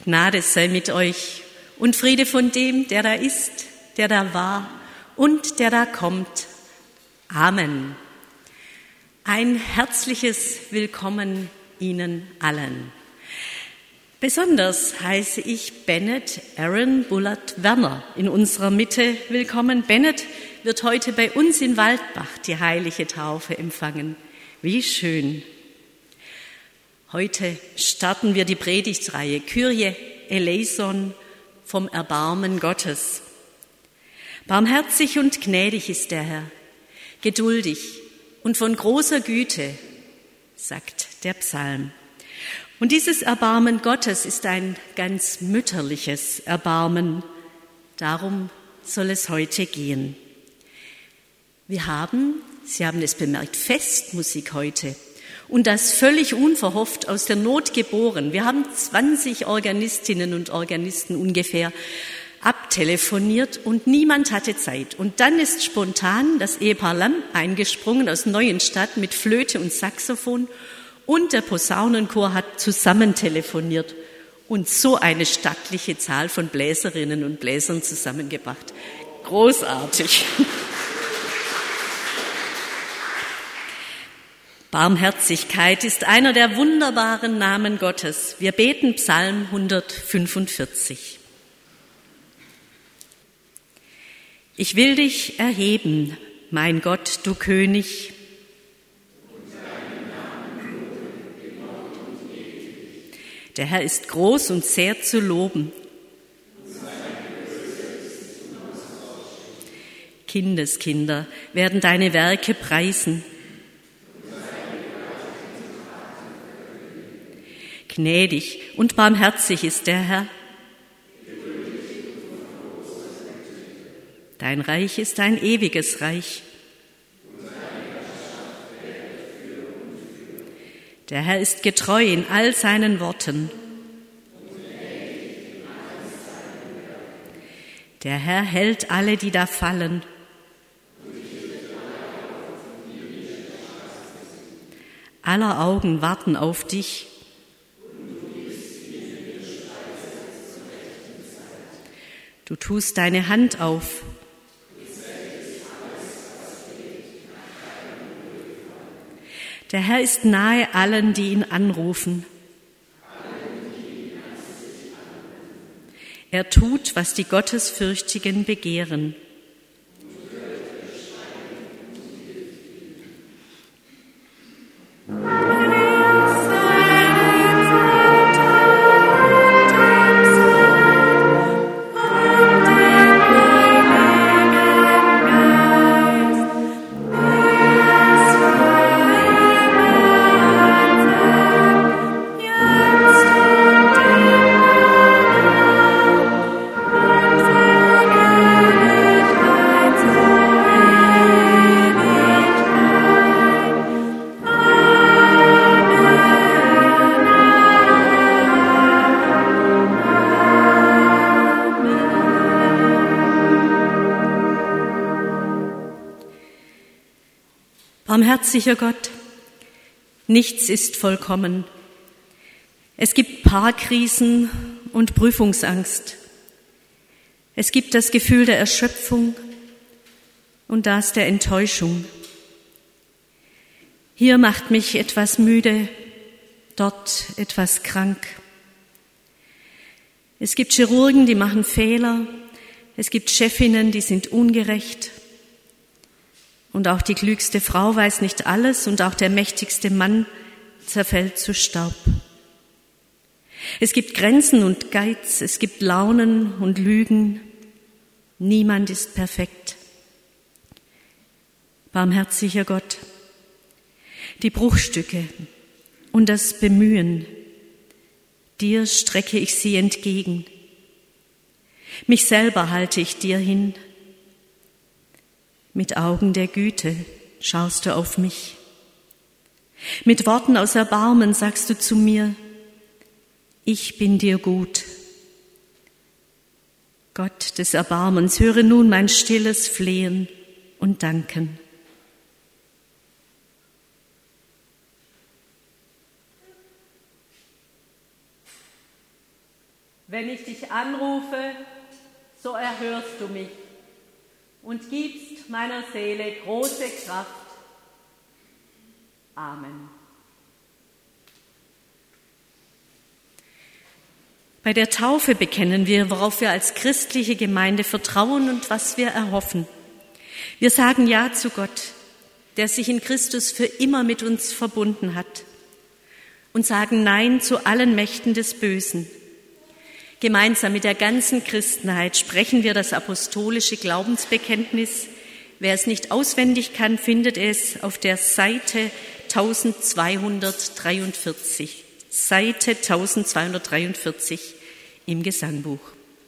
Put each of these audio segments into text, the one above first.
Gnade sei mit euch und Friede von dem, der da ist, der da war und der da kommt. Amen. Ein herzliches Willkommen Ihnen allen. Besonders heiße ich Bennett Aaron Bullard Werner in unserer Mitte willkommen. Bennett wird heute bei uns in Waldbach die heilige Taufe empfangen. Wie schön. Heute starten wir die Predigtreihe Kyrie eleison vom Erbarmen Gottes. Barmherzig und gnädig ist der Herr, geduldig und von großer Güte, sagt der Psalm. Und dieses Erbarmen Gottes ist ein ganz mütterliches Erbarmen. Darum soll es heute gehen. Wir haben, Sie haben es bemerkt, Festmusik heute. Und das völlig unverhofft aus der Not geboren. Wir haben 20 Organistinnen und Organisten ungefähr abtelefoniert und niemand hatte Zeit. Und dann ist spontan das Ehepaar Lamm eingesprungen aus Neuenstadt mit Flöte und Saxophon und der Posaunenchor hat zusammen telefoniert und so eine stattliche Zahl von Bläserinnen und Bläsern zusammengebracht. Großartig. Barmherzigkeit ist einer der wunderbaren Namen Gottes. Wir beten Psalm 145. Ich will dich erheben, mein Gott, du König. Der Herr ist groß und sehr zu loben. Kindeskinder werden deine Werke preisen. Gnädig und barmherzig ist der Herr. Dein Reich ist ein ewiges Reich. Der Herr ist getreu in all seinen Worten. Der Herr hält alle, die da fallen. Aller Augen warten auf dich. Du tust deine Hand auf. Der Herr ist nahe allen, die ihn anrufen. Er tut, was die Gottesfürchtigen begehren. Barmherziger Gott, nichts ist vollkommen. Es gibt Paarkrisen und Prüfungsangst. Es gibt das Gefühl der Erschöpfung und das der Enttäuschung. Hier macht mich etwas müde, dort etwas krank. Es gibt Chirurgen, die machen Fehler. Es gibt Chefinnen, die sind ungerecht. Und auch die klügste Frau weiß nicht alles und auch der mächtigste Mann zerfällt zu Staub. Es gibt Grenzen und Geiz, es gibt Launen und Lügen. Niemand ist perfekt. Barmherziger Gott, die Bruchstücke und das Bemühen, dir strecke ich sie entgegen. Mich selber halte ich dir hin. Mit Augen der Güte schaust du auf mich. Mit Worten aus Erbarmen sagst du zu mir, ich bin dir gut. Gott des Erbarmens, höre nun mein stilles Flehen und Danken. Wenn ich dich anrufe, so erhörst du mich und gibst meiner Seele große Kraft. Amen. Bei der Taufe bekennen wir, worauf wir als christliche Gemeinde vertrauen und was wir erhoffen. Wir sagen Ja zu Gott, der sich in Christus für immer mit uns verbunden hat, und sagen Nein zu allen Mächten des Bösen. Gemeinsam mit der ganzen Christenheit sprechen wir das apostolische Glaubensbekenntnis. Wer es nicht auswendig kann, findet es auf der Seite 1243. Seite 1243 im Gesangbuch.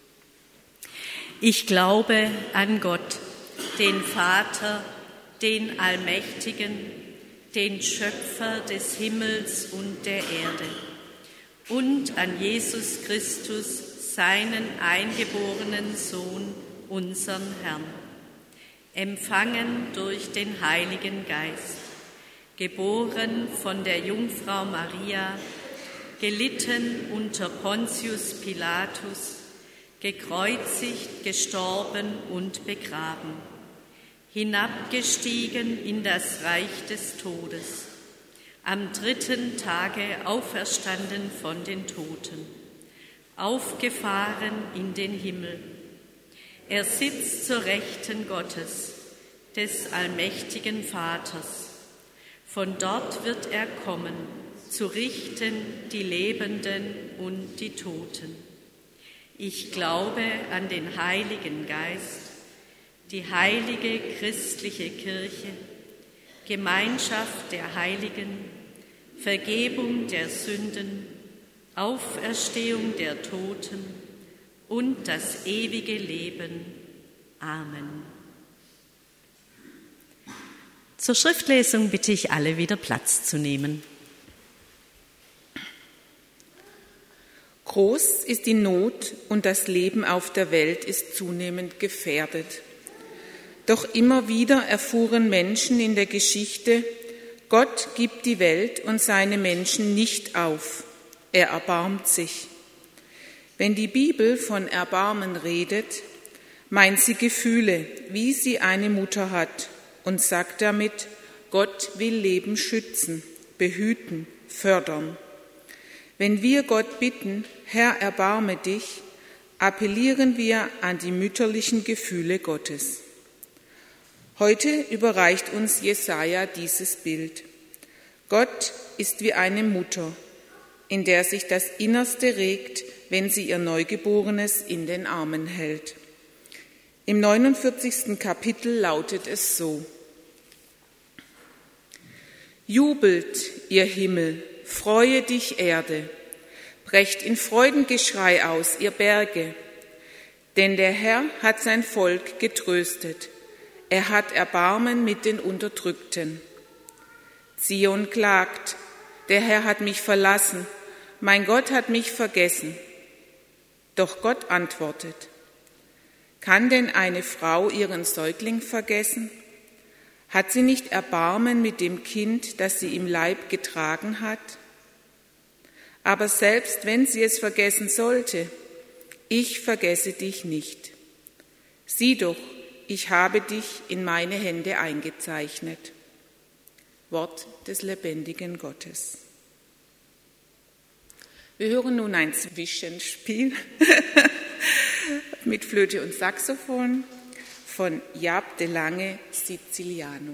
Ich glaube an Gott, den Vater, den Allmächtigen, den Schöpfer des Himmels und der Erde, und an Jesus Christus, seinen eingeborenen Sohn, unseren Herrn, empfangen durch den Heiligen Geist, geboren von der Jungfrau Maria, gelitten unter Pontius Pilatus, gekreuzigt, gestorben und begraben, hinabgestiegen in das Reich des Todes, am 3. Tage auferstanden von den Toten, aufgefahren in den Himmel. Er sitzt zur Rechten Gottes, des allmächtigen Vaters. Von dort wird er kommen, zu richten die Lebenden und die Toten. Ich glaube an den Heiligen Geist, die heilige christliche Kirche, Gemeinschaft der Heiligen, Vergebung der Sünden, Auferstehung der Toten und das ewige Leben. Amen. Zur Schriftlesung bitte ich alle wieder Platz zu nehmen. Groß ist die Not und das Leben auf der Welt ist zunehmend gefährdet. Doch immer wieder erfuhren Menschen in der Geschichte, Gott gibt die Welt und seine Menschen nicht auf. Er erbarmt sich. Wenn die Bibel von Erbarmen redet, meint sie Gefühle, wie sie eine Mutter hat, und sagt damit, Gott will Leben schützen, behüten, fördern. Wenn wir Gott bitten, Herr, erbarme dich, appellieren wir an die mütterlichen Gefühle Gottes. Heute überreicht uns Jesaja dieses Bild. Gott ist wie eine Mutter, in der sich das Innerste regt, wenn sie ihr Neugeborenes in den Armen hält. Im 49. Kapitel lautet es so: Jubelt, ihr Himmel, freue dich, Erde, brecht in Freudengeschrei aus, ihr Berge, denn der Herr hat sein Volk getröstet, er hat Erbarmen mit den Unterdrückten. Zion klagt, der Herr hat mich verlassen, mein Gott hat mich vergessen. Doch Gott antwortet: Kann denn eine Frau ihren Säugling vergessen? Hat sie nicht Erbarmen mit dem Kind, das sie im Leib getragen hat? Aber selbst wenn sie es vergessen sollte, ich vergesse dich nicht. Sieh doch, ich habe dich in meine Hände eingezeichnet. Wort des lebendigen Gottes. Wir hören nun ein Zwischenspiel mit Flöte und Saxophon von Jaap de Lange, Siciliano.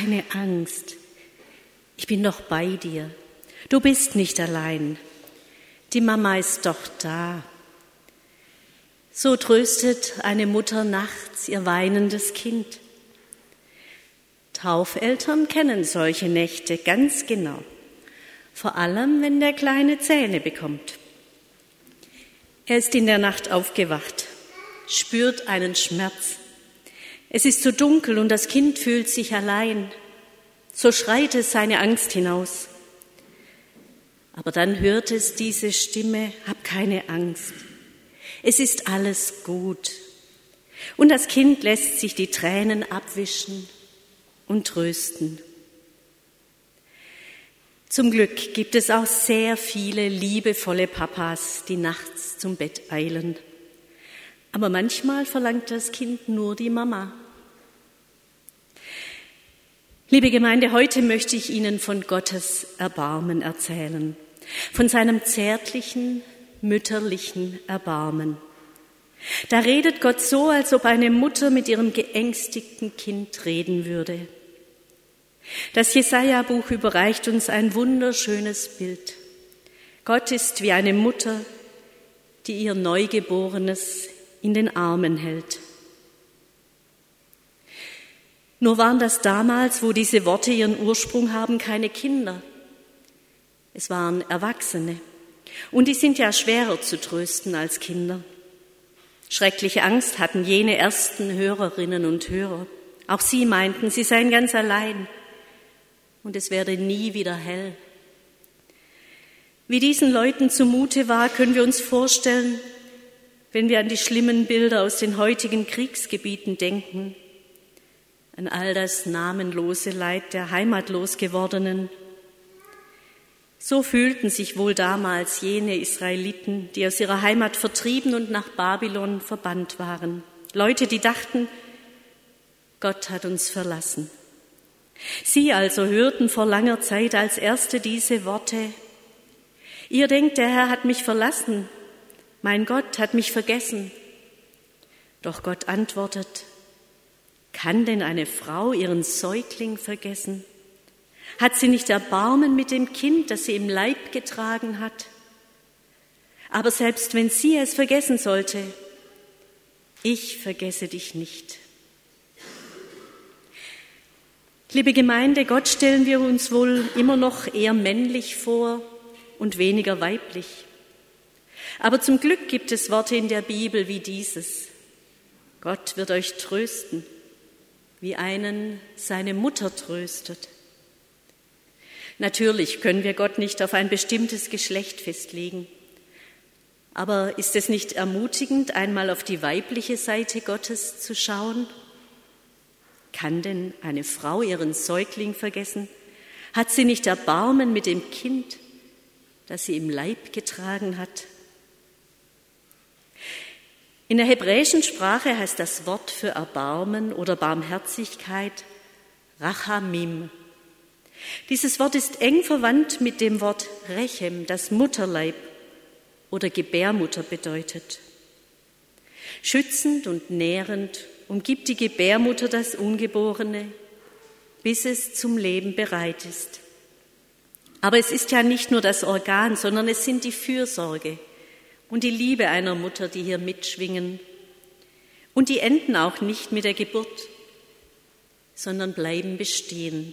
keine Angst. Ich bin doch bei dir. Du bist nicht allein. Die Mama ist doch da. So tröstet eine Mutter nachts ihr weinendes Kind. Taufeltern kennen solche Nächte ganz genau. Vor allem, wenn der Kleine Zähne bekommt. Er ist in der Nacht aufgewacht, spürt einen Schmerz. Es ist so dunkel und das Kind fühlt sich allein. So schreit es seine Angst hinaus. Aber dann hört es diese Stimme: Hab keine Angst. Es ist alles gut. Und das Kind lässt sich die Tränen abwischen und trösten. Zum Glück gibt es auch sehr viele liebevolle Papas, die nachts zum Bett eilen. Aber manchmal verlangt das Kind nur die Mama. Liebe Gemeinde, heute möchte ich Ihnen von Gottes Erbarmen erzählen, von seinem zärtlichen, mütterlichen Erbarmen. Da redet Gott so, als ob eine Mutter mit ihrem geängstigten Kind reden würde. Das Jesaja-Buch überreicht uns ein wunderschönes Bild. Gott ist wie eine Mutter, die ihr Neugeborenes in den Armen hält. Nur waren das damals, wo diese Worte ihren Ursprung haben, keine Kinder. Es waren Erwachsene. Und die sind ja schwerer zu trösten als Kinder. Schreckliche Angst hatten jene ersten Hörerinnen und Hörer. Auch sie meinten, sie seien ganz allein und es werde nie wieder hell. Wie diesen Leuten zumute war, können wir uns vorstellen, wenn wir an die schlimmen Bilder aus den heutigen Kriegsgebieten denken, an all das namenlose Leid der heimatlos gewordenen. So fühlten sich wohl damals jene Israeliten, die aus ihrer Heimat vertrieben und nach Babylon verbannt waren. Leute, die dachten, Gott hat uns verlassen. Sie also hörten vor langer Zeit als Erste diese Worte: Ihr denkt, der Herr hat mich verlassen, mein Gott hat mich vergessen. Doch Gott antwortet: Kann denn eine Frau ihren Säugling vergessen? Hat sie nicht Erbarmen mit dem Kind, das sie im Leib getragen hat? Aber selbst wenn sie es vergessen sollte, ich vergesse dich nicht. Liebe Gemeinde, Gott stellen wir uns wohl immer noch eher männlich vor und weniger weiblich. Aber zum Glück gibt es Worte in der Bibel wie dieses: Gott wird euch trösten, wie einen seine Mutter tröstet. Natürlich können wir Gott nicht auf ein bestimmtes Geschlecht festlegen. Aber ist es nicht ermutigend, einmal auf die weibliche Seite Gottes zu schauen? Kann denn eine Frau ihren Säugling vergessen? Hat sie nicht Erbarmen mit dem Kind, das sie im Leib getragen hat? In der hebräischen Sprache heißt das Wort für Erbarmen oder Barmherzigkeit Rachamim. Dieses Wort ist eng verwandt mit dem Wort Rechem, das Mutterleib oder Gebärmutter bedeutet. Schützend und nährend umgibt die Gebärmutter das Ungeborene, bis es zum Leben bereit ist. Aber es ist ja nicht nur das Organ, sondern es sind die Fürsorge und die Liebe einer Mutter, die hier mitschwingen. Und die enden auch nicht mit der Geburt, sondern bleiben bestehen.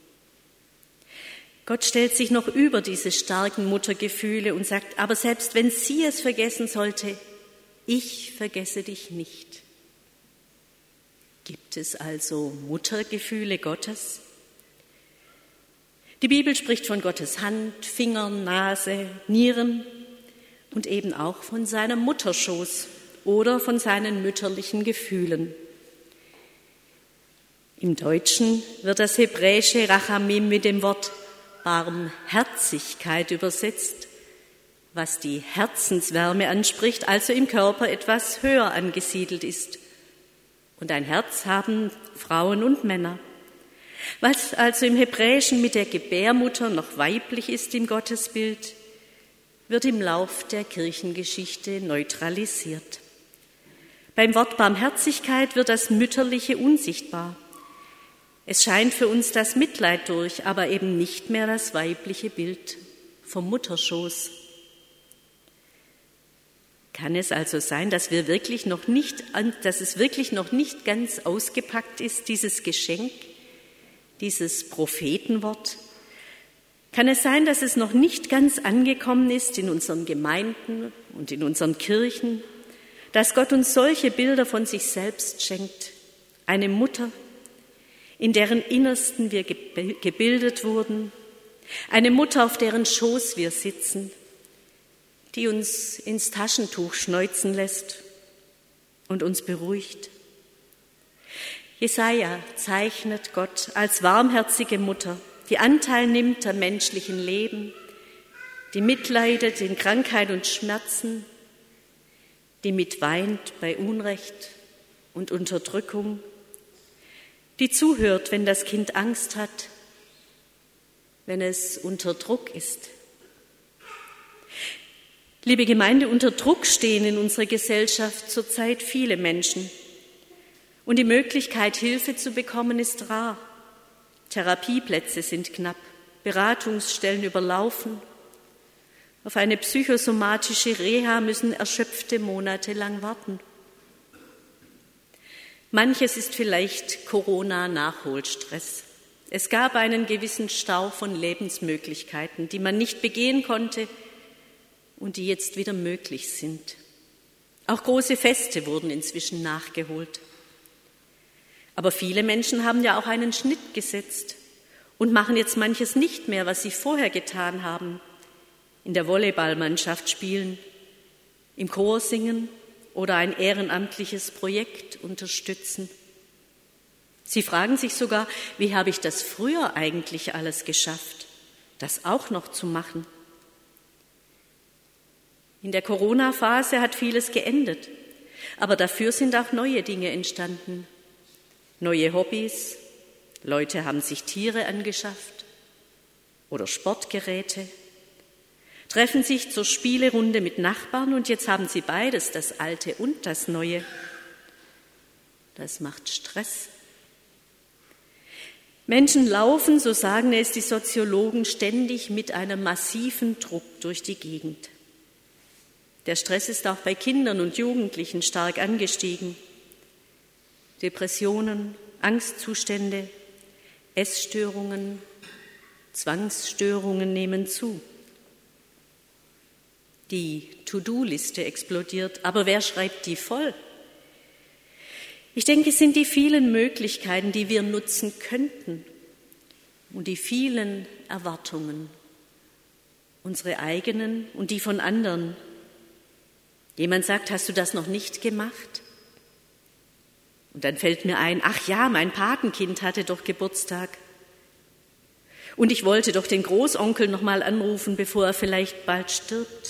Gott stellt sich noch über diese starken Muttergefühle und sagt: Aber selbst wenn sie es vergessen sollte, ich vergesse dich nicht. Gibt es also Muttergefühle Gottes? Die Bibel spricht von Gottes Hand, Fingern, Nase, Nieren und eben auch von seinem Mutterschoß oder von seinen mütterlichen Gefühlen. Im Deutschen wird das hebräische Rachamim mit dem Wort Barmherzigkeit übersetzt, was die Herzenswärme anspricht, also im Körper etwas höher angesiedelt ist. Und ein Herz haben Frauen und Männer. Was also im Hebräischen mit der Gebärmutter noch weiblich ist im Gottesbild, wird im Lauf der Kirchengeschichte neutralisiert. Beim Wort Barmherzigkeit wird das Mütterliche unsichtbar. Es scheint für uns das Mitleid durch, aber eben nicht mehr das weibliche Bild vom Mutterschoß. Kann es also sein, dass es wirklich noch nicht ganz ausgepackt ist, dieses Geschenk, dieses Prophetenwort? Kann es sein, dass es noch nicht ganz angekommen ist in unseren Gemeinden und in unseren Kirchen, dass Gott uns solche Bilder von sich selbst schenkt? Eine Mutter, in deren Innersten wir gebildet wurden, eine Mutter, auf deren Schoß wir sitzen, die uns ins Taschentuch schneuzen lässt und uns beruhigt. Jesaja zeichnet Gott als warmherzige Mutter, die Anteil nimmt am menschlichen Leben, die mitleidet in Krankheit und Schmerzen, die mitweint bei Unrecht und Unterdrückung, die zuhört, wenn das Kind Angst hat, wenn es unter Druck ist. Liebe Gemeinde, unter Druck stehen in unserer Gesellschaft zurzeit viele Menschen. Und die Möglichkeit, Hilfe zu bekommen, ist rar. Therapieplätze sind knapp, Beratungsstellen überlaufen. Auf eine psychosomatische Reha müssen Erschöpfte monatelang warten. Manches ist vielleicht Corona-Nachholstress. Es gab einen gewissen Stau von Lebensmöglichkeiten, die man nicht begehen konnte und die jetzt wieder möglich sind. Auch große Feste wurden inzwischen nachgeholt. Aber viele Menschen haben ja auch einen Schnitt gesetzt und machen jetzt manches nicht mehr, was sie vorher getan haben. In der Volleyballmannschaft spielen, im Chor singen oder ein ehrenamtliches Projekt unterstützen. Sie fragen sich sogar, wie habe ich das früher eigentlich alles geschafft, das auch noch zu machen? In der Corona-Phase hat vieles geendet, aber dafür sind auch neue Dinge entstanden. Neue Hobbys, Leute haben sich Tiere angeschafft oder Sportgeräte, treffen sich zur Spielerunde mit Nachbarn und jetzt haben sie beides, das Alte und das Neue. Das macht Stress. Menschen laufen, so sagen es die Soziologen, ständig mit einem massiven Druck durch die Gegend. Der Stress ist auch bei Kindern und Jugendlichen stark angestiegen. Depressionen, Angstzustände, Essstörungen, Zwangsstörungen nehmen zu. Die To-Do-Liste explodiert, aber wer schreibt die voll? Ich denke, es sind die vielen Möglichkeiten, die wir nutzen könnten und die vielen Erwartungen, unsere eigenen und die von anderen. Jemand sagt, hast du das noch nicht gemacht? Und dann fällt mir ein, ach ja, mein Patenkind hatte doch Geburtstag. Und ich wollte doch den Großonkel noch mal anrufen, bevor er vielleicht bald stirbt.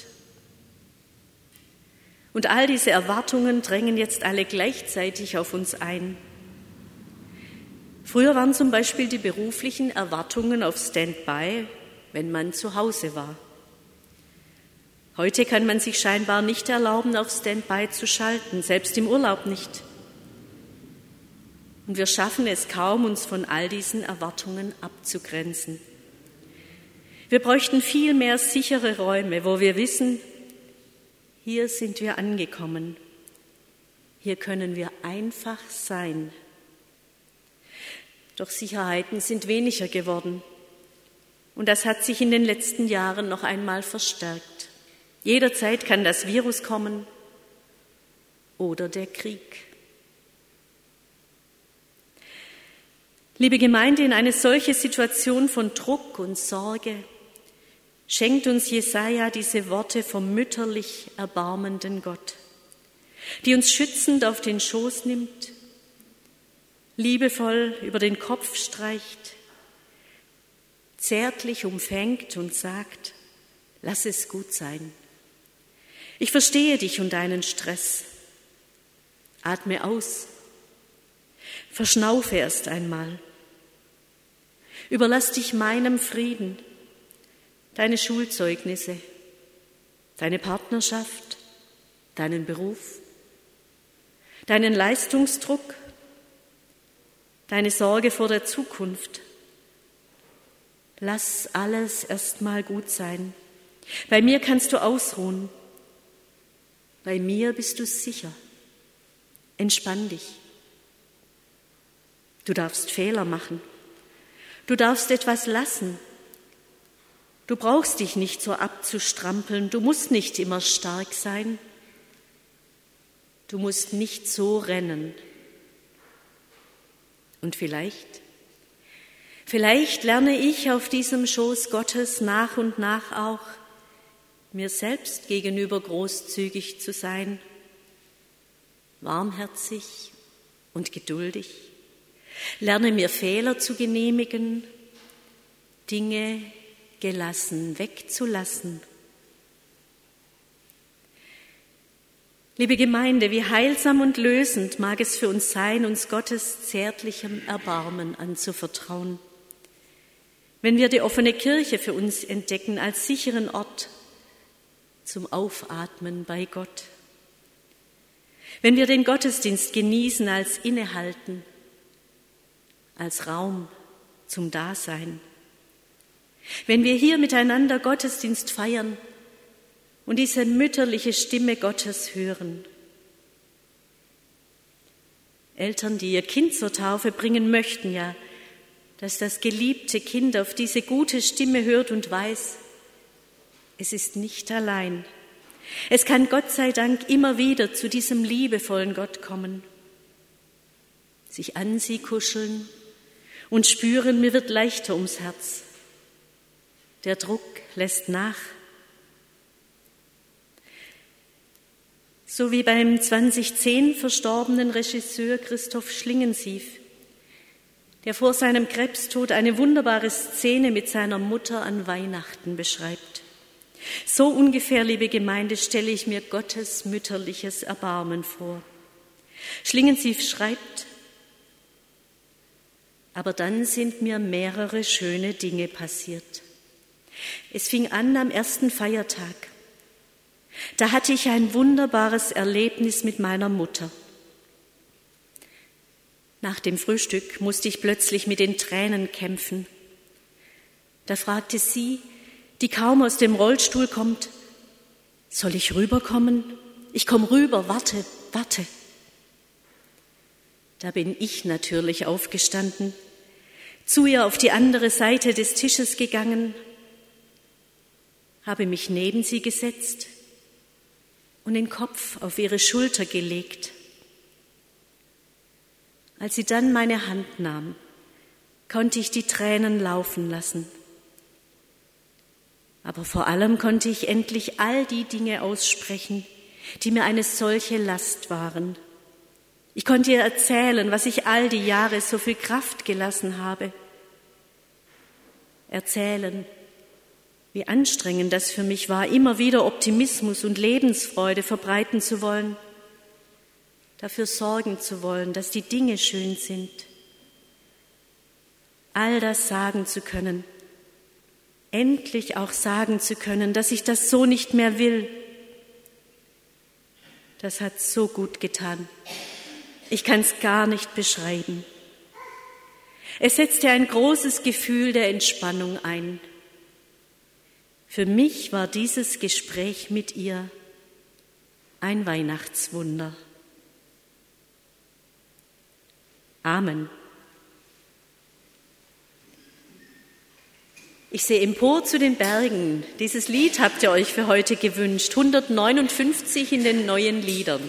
Und all diese Erwartungen drängen jetzt alle gleichzeitig auf uns ein. Früher waren zum Beispiel die beruflichen Erwartungen auf Standby, wenn man zu Hause war. Heute kann man sich scheinbar nicht erlauben, auf Standby zu schalten, selbst im Urlaub nicht. Und wir schaffen es kaum, uns von all diesen Erwartungen abzugrenzen. Wir bräuchten viel mehr sichere Räume, wo wir wissen, hier sind wir angekommen. Hier können wir einfach sein. Doch Sicherheiten sind weniger geworden. Und das hat sich in den letzten Jahren noch einmal verstärkt. Jederzeit kann das Virus kommen oder der Krieg. Liebe Gemeinde, in eine solche Situation von Druck und Sorge schenkt uns Jesaja diese Worte vom mütterlich erbarmenden Gott, die uns schützend auf den Schoß nimmt, liebevoll über den Kopf streicht, zärtlich umfängt und sagt, lass es gut sein. Ich verstehe dich und deinen Stress. Atme aus. Verschnaufe erst einmal. Überlass dich meinem Frieden, deine Schulzeugnisse, deine Partnerschaft, deinen Beruf, deinen Leistungsdruck, deine Sorge vor der Zukunft. Lass alles erstmal gut sein. Bei mir kannst du ausruhen. Bei mir bist du sicher. Entspann dich. Du darfst Fehler machen. Du darfst etwas lassen. Du brauchst dich nicht so abzustrampeln. Du musst nicht immer stark sein. Du musst nicht so rennen. Und vielleicht lerne ich auf diesem Schoß Gottes nach und nach auch, mir selbst gegenüber großzügig zu sein, warmherzig und geduldig, lerne mir Fehler zu genehmigen, Dinge gelassen wegzulassen. Liebe Gemeinde, wie heilsam und lösend mag es für uns sein, uns Gottes zärtlichem Erbarmen anzuvertrauen. Wenn wir die offene Kirche für uns entdecken als sicheren Ort zum Aufatmen bei Gott. Wenn wir den Gottesdienst genießen als Innehalten, als Raum zum Dasein. Wenn wir hier miteinander Gottesdienst feiern und diese mütterliche Stimme Gottes hören. Eltern, die ihr Kind zur Taufe bringen, möchten ja, dass das geliebte Kind auf diese gute Stimme hört und weiß, es ist nicht allein. Es kann Gott sei Dank immer wieder zu diesem liebevollen Gott kommen, sich an sie kuscheln und spüren, mir wird leichter ums Herz. Der Druck lässt nach. So wie beim 2010 verstorbenen Regisseur Christoph Schlingensief, der vor seinem Krebstod eine wunderbare Szene mit seiner Mutter an Weihnachten beschreibt. So ungefähr, liebe Gemeinde, stelle ich mir Gottes mütterliches Erbarmen vor. Schlingensief schreibt, aber dann sind mir mehrere schöne Dinge passiert. Es fing an am ersten Feiertag. Da hatte ich ein wunderbares Erlebnis mit meiner Mutter. Nach dem Frühstück musste ich plötzlich mit den Tränen kämpfen. Da fragte sie, die kaum aus dem Rollstuhl kommt, soll ich rüberkommen? Ich komme rüber, warte. Da bin ich natürlich aufgestanden, zu ihr auf die andere Seite des Tisches gegangen, habe mich neben sie gesetzt und den Kopf auf ihre Schulter gelegt. Als sie dann meine Hand nahm, konnte ich die Tränen laufen lassen. Aber vor allem konnte ich endlich all die Dinge aussprechen, die mir eine solche Last waren. Ich konnte ihr erzählen, was ich all die Jahre so viel Kraft gelassen habe. Erzählen, wie anstrengend das für mich war, immer wieder Optimismus und Lebensfreude verbreiten zu wollen, dafür sorgen zu wollen, dass die Dinge schön sind. All das sagen zu können, endlich auch sagen zu können, dass ich das so nicht mehr will, das hat so gut getan. Ich kann es gar nicht beschreiben. Es setzte ein großes Gefühl der Entspannung ein. Für mich war dieses Gespräch mit ihr ein Weihnachtswunder. Amen. Ich sehe empor zu den Bergen. Dieses Lied habt ihr euch für heute gewünscht, 159 in den neuen Liedern.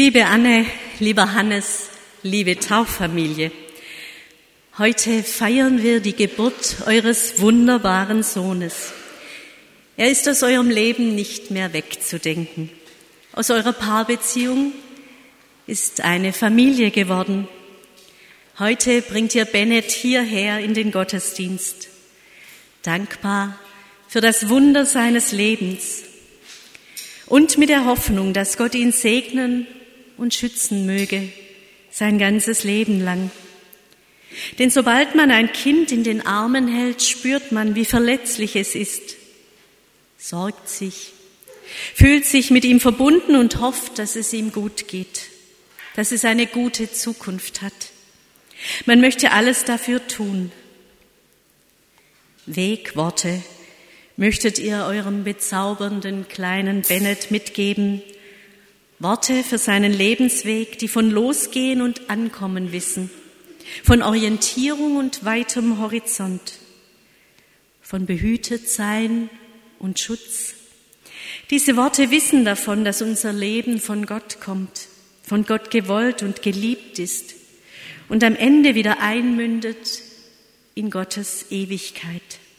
Liebe Anne, lieber Hannes, liebe Tauffamilie, heute feiern wir die Geburt eures wunderbaren Sohnes. Er ist aus eurem Leben nicht mehr wegzudenken. Aus eurer Paarbeziehung ist eine Familie geworden. Heute bringt ihr Bennett hierher in den Gottesdienst, dankbar für das Wunder seines Lebens und mit der Hoffnung, dass Gott ihn segnen und schützen möge, sein ganzes Leben lang. Denn sobald man ein Kind in den Armen hält, spürt man, wie verletzlich es ist, sorgt sich, fühlt sich mit ihm verbunden und hofft, dass es ihm gut geht, dass es eine gute Zukunft hat. Man möchte alles dafür tun. Wegworte möchtet ihr eurem bezaubernden kleinen Bennett mitgeben, Worte für seinen Lebensweg, die von Losgehen und Ankommen wissen, von Orientierung und weitem Horizont, von Behütetsein und Schutz. Diese Worte wissen davon, dass unser Leben von Gott kommt, von Gott gewollt und geliebt ist und am Ende wieder einmündet in Gottes Ewigkeit.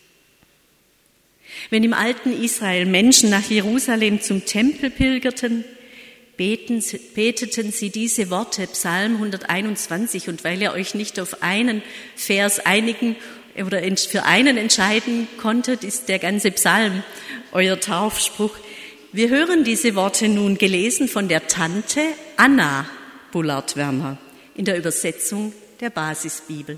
Wenn im alten Israel Menschen nach Jerusalem zum Tempel pilgerten, beteten sie diese Worte, Psalm 121. Und weil ihr euch nicht auf einen Vers einigen oder für einen entscheiden konntet, ist der ganze Psalm euer Taufspruch. Wir hören diese Worte nun gelesen von der Tante Anna Bullard-Werner in der Übersetzung der Basisbibel.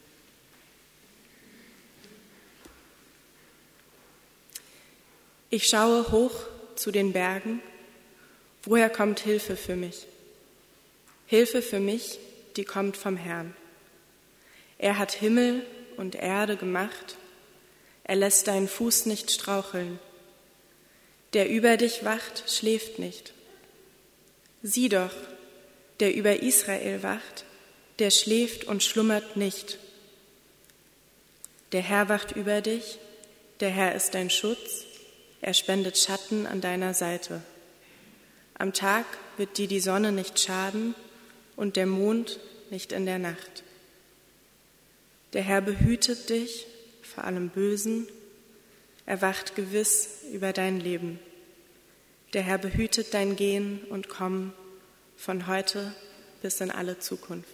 Ich schaue hoch zu den Bergen, woher kommt Hilfe für mich? Hilfe für mich, die kommt vom Herrn. Er hat Himmel und Erde gemacht, er lässt deinen Fuß nicht straucheln. Der über dich wacht, schläft nicht. Sieh doch, der über Israel wacht, der schläft und schlummert nicht. Der Herr wacht über dich, der Herr ist dein Schutz, er spendet Schatten an deiner Seite. Am Tag wird dir die Sonne nicht schaden und der Mond nicht in der Nacht. Der Herr behütet dich vor allem Bösen, er wacht gewiss über dein Leben. Der Herr behütet dein Gehen und Kommen von heute bis in alle Zukunft.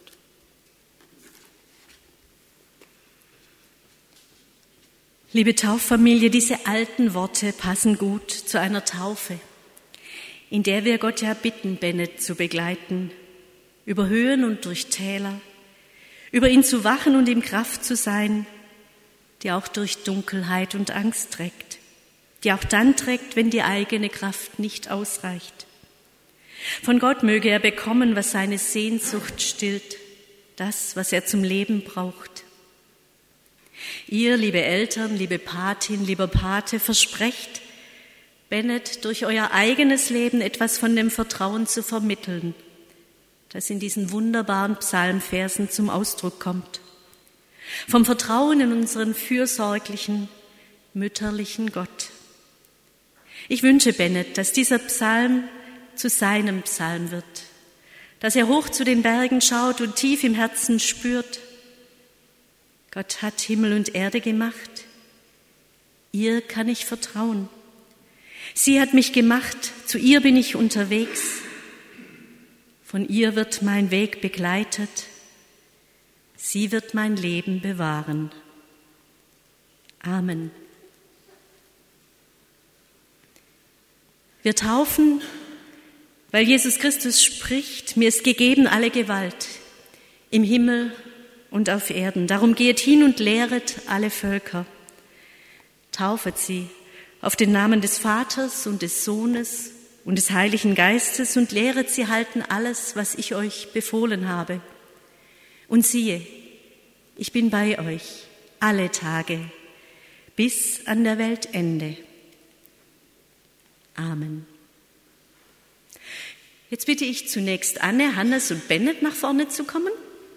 Liebe Tauffamilie, diese alten Worte passen gut zu einer Taufe, in der wir Gott ja bitten, Bennett zu begleiten, über Höhen und durch Täler, über ihn zu wachen und ihm Kraft zu sein, die auch durch Dunkelheit und Angst trägt, die auch dann trägt, wenn die eigene Kraft nicht ausreicht. Von Gott möge er bekommen, was seine Sehnsucht stillt, das, was er zum Leben braucht. Ihr, liebe Eltern, liebe Patin, lieber Pate, versprecht, Bennett durch euer eigenes Leben etwas von dem Vertrauen zu vermitteln, das in diesen wunderbaren Psalmversen zum Ausdruck kommt. Vom Vertrauen in unseren fürsorglichen, mütterlichen Gott. Ich wünsche Bennett, dass dieser Psalm zu seinem Psalm wird, dass er hoch zu den Bergen schaut und tief im Herzen spürt, Gott hat Himmel und Erde gemacht. Ihr kann ich vertrauen. Sie hat mich gemacht, zu ihr bin ich unterwegs. Von ihr wird mein Weg begleitet. Sie wird mein Leben bewahren. Amen. Wir taufen, weil Jesus Christus spricht, mir ist gegeben alle Gewalt im Himmel und auf Erden. Darum geht hin und lehret alle Völker. Taufet sie auf den Namen des Vaters und des Sohnes und des Heiligen Geistes und lehret sie halten alles, was ich euch befohlen habe. Und siehe, ich bin bei euch alle Tage bis an der Weltende. Amen. Jetzt bitte ich zunächst Anne, Hannes und Bennett nach vorne zu kommen.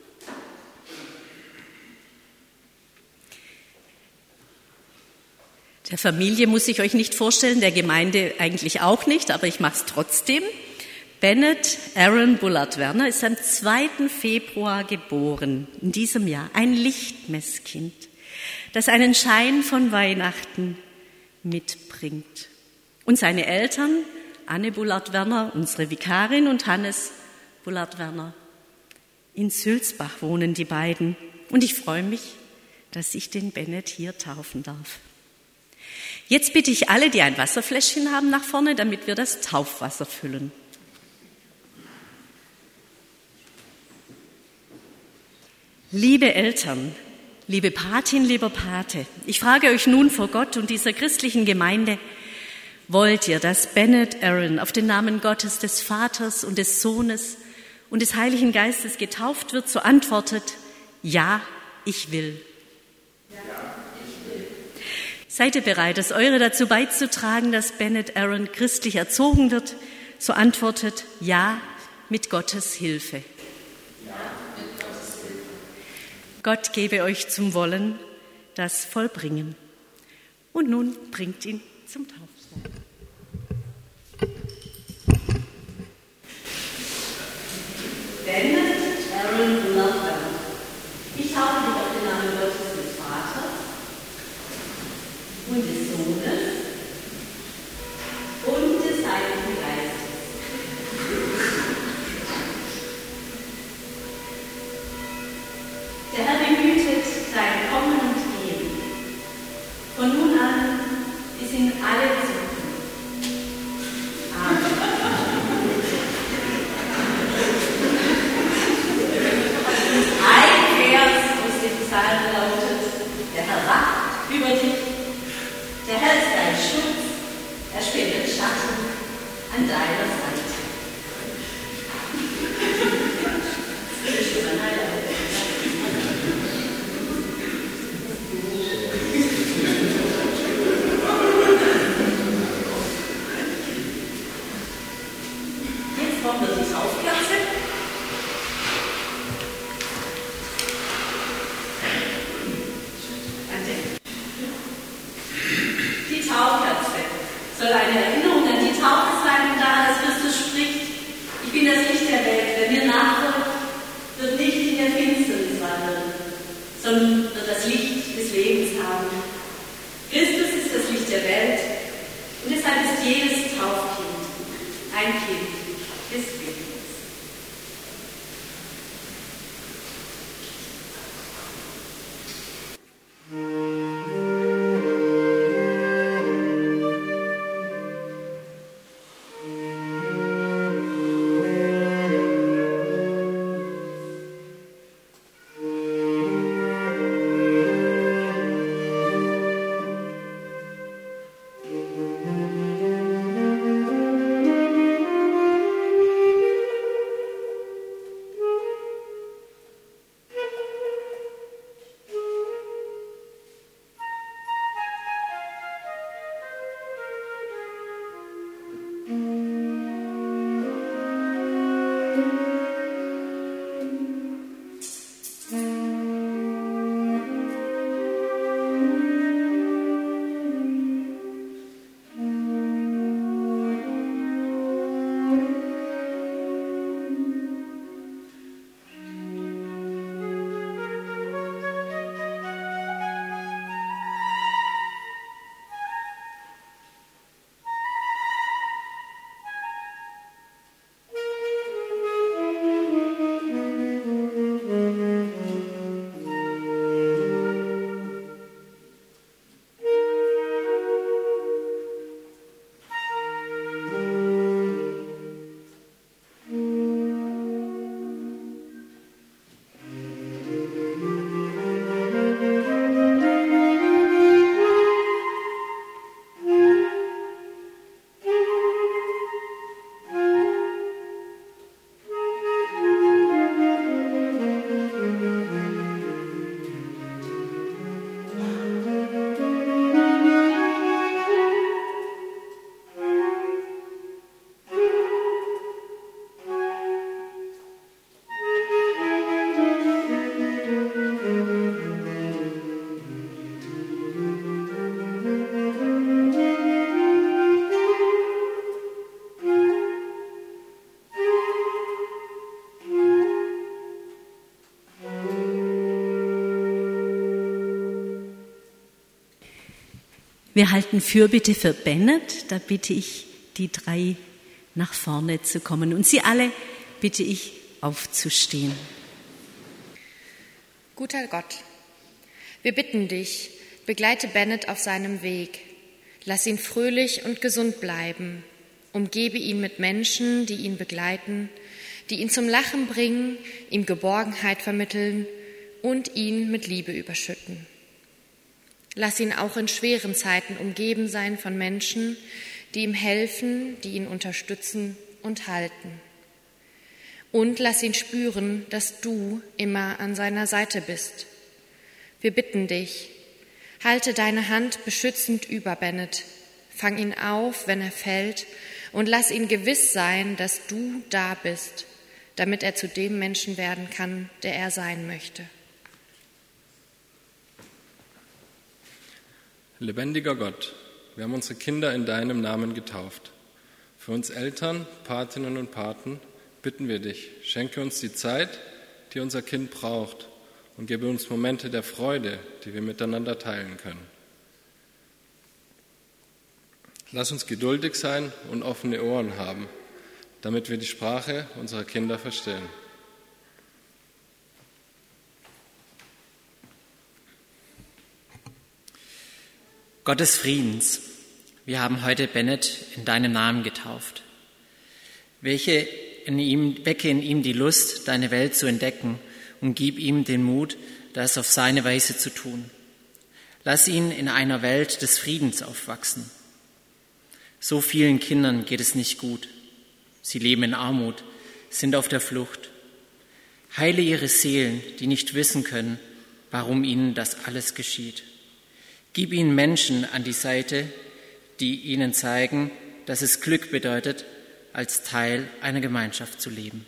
Der Familie muss ich euch nicht vorstellen, der Gemeinde eigentlich auch nicht, aber ich mache es trotzdem. Bennett Aaron Bullard Werner ist am 2. Februar geboren, in diesem Jahr, ein Lichtmesskind, das einen Schein von Weihnachten mitbringt. Und seine Eltern, Anne Bullard Werner, unsere Vikarin, und Hannes Bullard Werner. In Sülzbach wohnen die beiden. Und ich freue mich, dass ich den Bennett hier taufen darf. Jetzt bitte ich alle, die ein Wasserfläschchen haben, nach vorne, damit wir das Taufwasser füllen. Liebe Eltern, liebe Patin, lieber Pate, ich frage euch nun vor Gott und dieser christlichen Gemeinde, wollt ihr, dass Bennett Aaron auf den Namen Gottes, des Vaters und des Sohnes und des Heiligen Geistes getauft wird, so antwortet, ja, ich will. Ja, ich will. Seid ihr bereit, das Eure dazu beizutragen, dass Bennett Aaron christlich erzogen wird, so antwortet, ja, mit Gottes Hilfe. Gott gebe euch zum Wollen das Vollbringen. Und nun bringt ihn zum Taufstein. Bennett Aaron Bullard Werner. Ich taufe dich auf den Namen Gottes des Vaters und des Sohnes und des Heiligen Geistes. Der Herr behütet dein Kommen und Gehen, von nun an bis in alle Zukunft. Amen. Ein Vers aus dem Psalm lautet, der Herr wacht über dich, der Herr ist dein Schutz, er spendet Schatten an deiner Seite. Soll eine Erinnerung an die Taufe sein und daran, dass wir es Wir halten Fürbitte für Bennett. Da bitte ich die 3 nach vorne zu kommen. Und Sie alle bitte ich aufzustehen. Guter Gott, wir bitten dich, begleite Bennett auf seinem Weg. Lass ihn fröhlich und gesund bleiben. Umgebe ihn mit Menschen, die ihn begleiten, die ihn zum Lachen bringen, ihm Geborgenheit vermitteln und ihn mit Liebe überschütten. Lass ihn auch in schweren Zeiten umgeben sein von Menschen, die ihm helfen, die ihn unterstützen und halten. Und lass ihn spüren, dass du immer an seiner Seite bist. Wir bitten dich, halte deine Hand beschützend über Bennett, fang ihn auf, wenn er fällt, und lass ihn gewiss sein, dass du da bist, damit er zu dem Menschen werden kann, der er sein möchte. Lebendiger Gott, wir haben unsere Kinder in deinem Namen getauft. Für uns Eltern, Patinnen und Paten bitten wir dich, schenke uns die Zeit, die unser Kind braucht, und gebe uns Momente der Freude, die wir miteinander teilen können. Lass uns geduldig sein und offene Ohren haben, damit wir die Sprache unserer Kinder verstehen. Gott des Friedens, wir haben heute Bennett in deinem Namen getauft. Wecke in ihm die Lust, deine Welt zu entdecken, und gib ihm den Mut, das auf seine Weise zu tun. Lass ihn in einer Welt des Friedens aufwachsen. So vielen Kindern geht es nicht gut. Sie leben in Armut, sind auf der Flucht. Heile ihre Seelen, die nicht wissen können, warum ihnen das alles geschieht. Gib ihnen Menschen an die Seite, die ihnen zeigen, dass es Glück bedeutet, als Teil einer Gemeinschaft zu leben.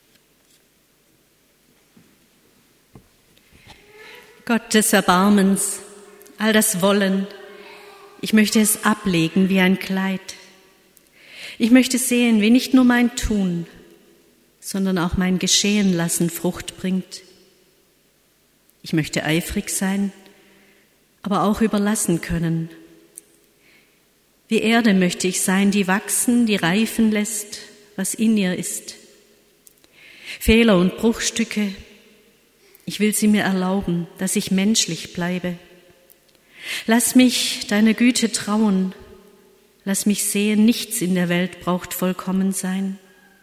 Gott des Erbarmens, all das Wollen, ich möchte es ablegen wie ein Kleid. Ich möchte sehen, wie nicht nur mein Tun, sondern auch mein Geschehen lassen Frucht bringt. Ich möchte eifrig sein, aber auch überlassen können. Wie Erde möchte ich sein, die wachsen, die reifen lässt, was in ihr ist. Fehler und Bruchstücke, ich will sie mir erlauben, dass ich menschlich bleibe. Lass mich deiner Güte trauen, lass mich sehen, nichts in der Welt braucht vollkommen sein.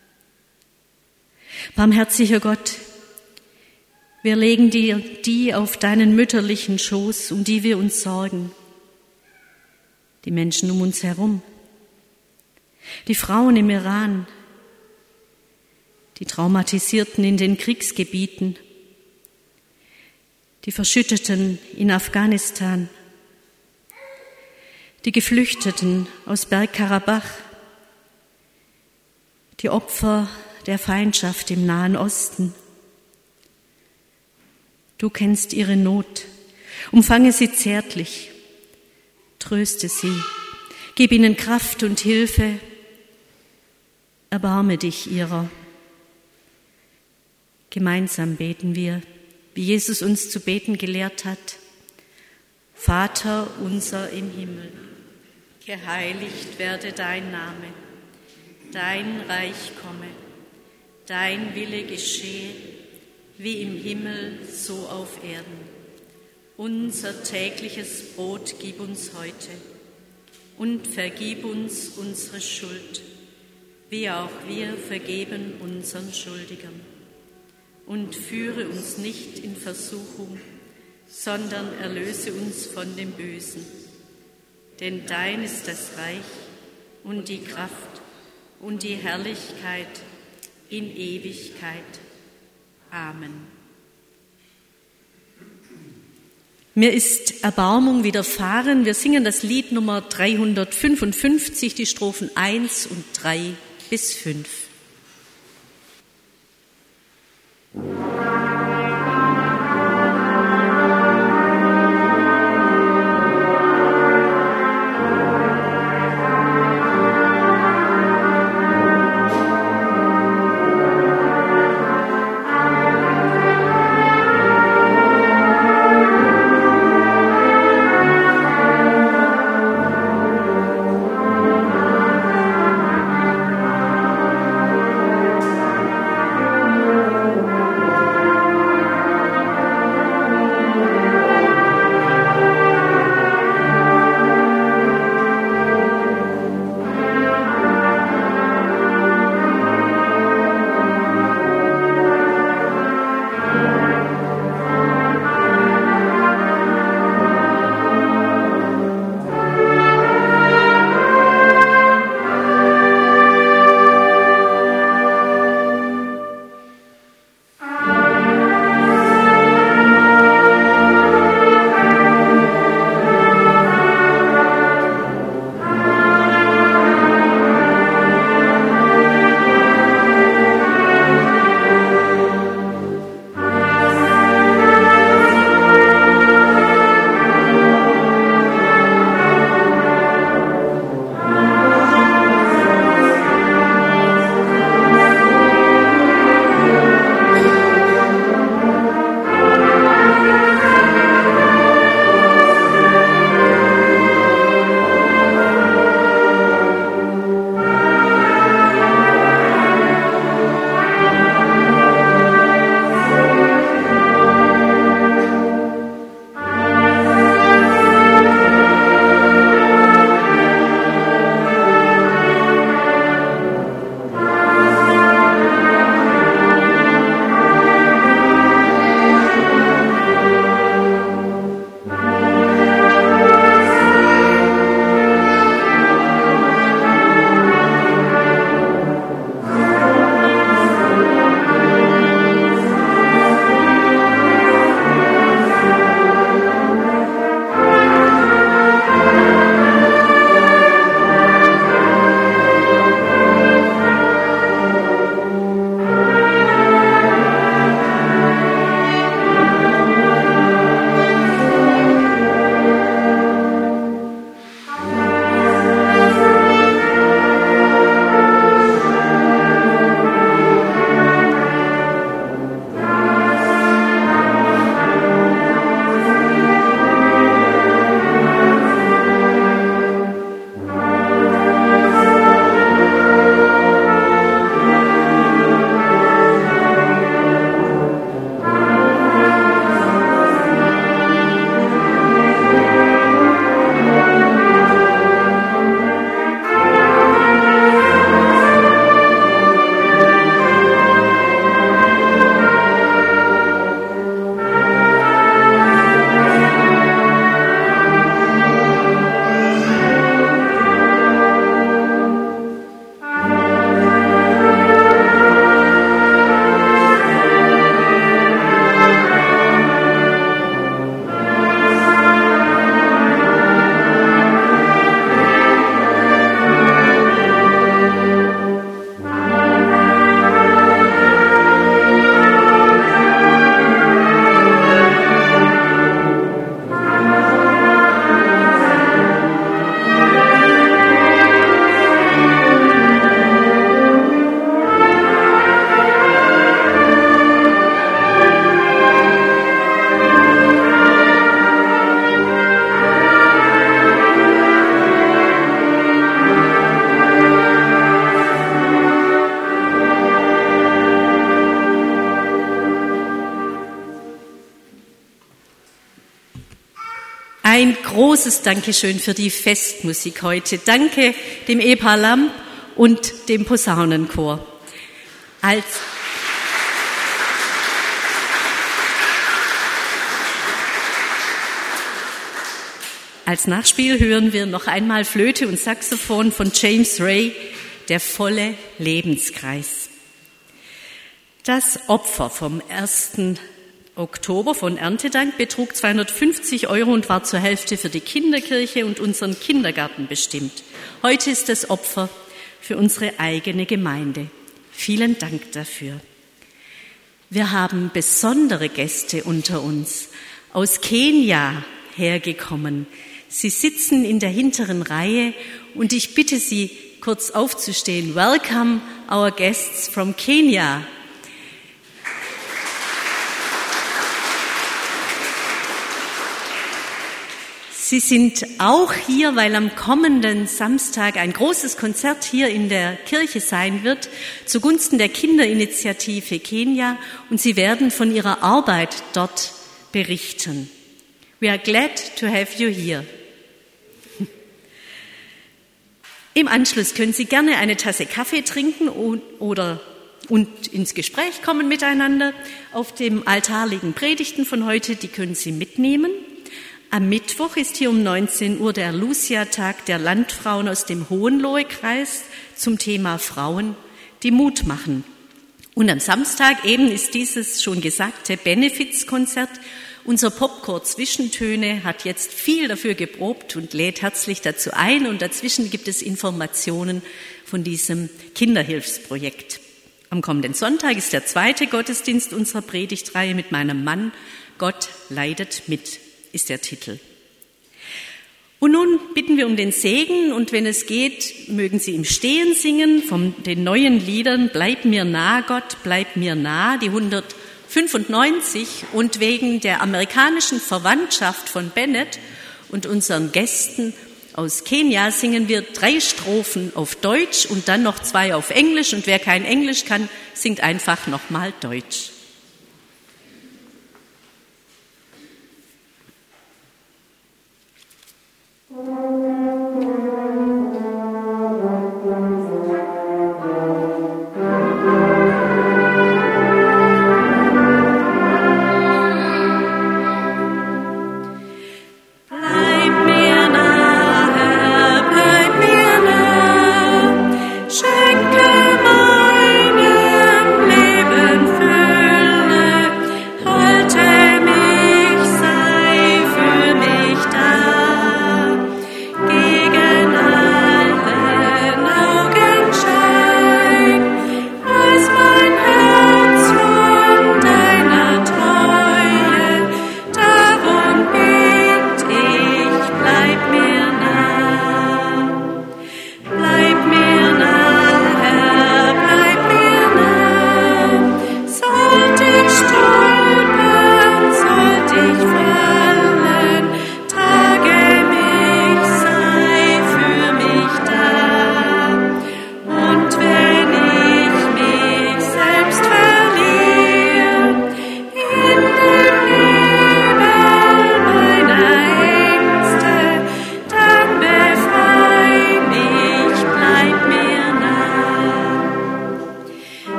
Barmherziger Gott, wir legen dir die auf deinen mütterlichen Schoß, um die wir uns sorgen. Die Menschen um uns herum, die Frauen im Iran, die Traumatisierten in den Kriegsgebieten, die Verschütteten in Afghanistan, die Geflüchteten aus Bergkarabach, die Opfer der Feindschaft im Nahen Osten. Du kennst ihre Not, umfange sie zärtlich, tröste sie, gib ihnen Kraft und Hilfe, erbarme dich ihrer. Gemeinsam beten wir, wie Jesus uns zu beten gelehrt hat. Vater unser im Himmel, geheiligt werde dein Name, dein Reich komme, dein Wille geschehe, wie im Himmel, so auf Erden. Unser tägliches Brot gib uns heute und vergib uns unsere Schuld, wie auch wir vergeben unseren Schuldigern. Und führe uns nicht in Versuchung, sondern erlöse uns von dem Bösen. Denn dein ist das Reich und die Kraft und die Herrlichkeit in Ewigkeit. Amen. Mir ist Erbarmung widerfahren. Wir singen das Lied Nummer 355, die Strophen 1 und 3 bis 5. Ein großes Dankeschön für die Festmusik heute. Danke dem Ehepaar Lamp und dem Posaunenchor. Als Nachspiel hören wir noch einmal Flöte und Saxophon von James Ray, der volle Lebenskreis. Das Opfer vom 1. Oktober von Erntedank betrug 250 € und war zur Hälfte für die Kinderkirche und unseren Kindergarten bestimmt. Heute ist das Opfer für unsere eigene Gemeinde. Vielen Dank dafür. Wir haben besondere Gäste unter uns, aus Kenia hergekommen. Sie sitzen in der hinteren Reihe und ich bitte Sie, kurz aufzustehen. Welcome our guests from Kenya. Sie sind auch hier, weil am kommenden Samstag ein großes Konzert hier in der Kirche sein wird, zugunsten der Kinderinitiative Kenia, und Sie werden von ihrer Arbeit dort berichten. We are glad to have you here. Im Anschluss können Sie gerne eine Tasse Kaffee trinken und ins Gespräch kommen miteinander. Auf dem Altar liegen Predigten von heute, die können Sie mitnehmen. Am Mittwoch ist hier um 19 Uhr der Lucia-Tag der Landfrauen aus dem Hohenlohe-Kreis zum Thema Frauen, die Mut machen. Und am Samstag eben ist dieses schon gesagte Benefizkonzert. Unser Popchor Zwischentöne hat jetzt viel dafür geprobt und lädt herzlich dazu ein. Und dazwischen gibt es Informationen von diesem Kinderhilfsprojekt. Am kommenden Sonntag ist der zweite Gottesdienst unserer Predigtreihe mit meinem Mann. Gott leidet mit, ist der Titel. Und nun bitten wir um den Segen, und wenn es geht, mögen Sie im Stehen singen von den neuen Liedern Bleib mir nah, Gott, bleib mir nah, die 195, und wegen der amerikanischen Verwandtschaft von Bennett und unseren Gästen aus Kenia singen wir 3 Strophen auf Deutsch und dann noch 2 auf Englisch, und wer kein Englisch kann, singt einfach nochmal Deutsch.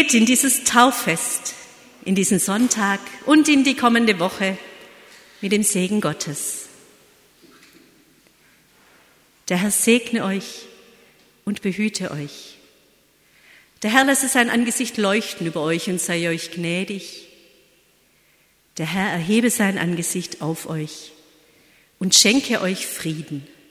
Geht in dieses Tauffest, in diesen Sonntag und in die kommende Woche mit dem Segen Gottes. Der Herr segne euch und behüte euch. Der Herr lasse sein Angesicht leuchten über euch und sei euch gnädig. Der Herr erhebe sein Angesicht auf euch und schenke euch Frieden.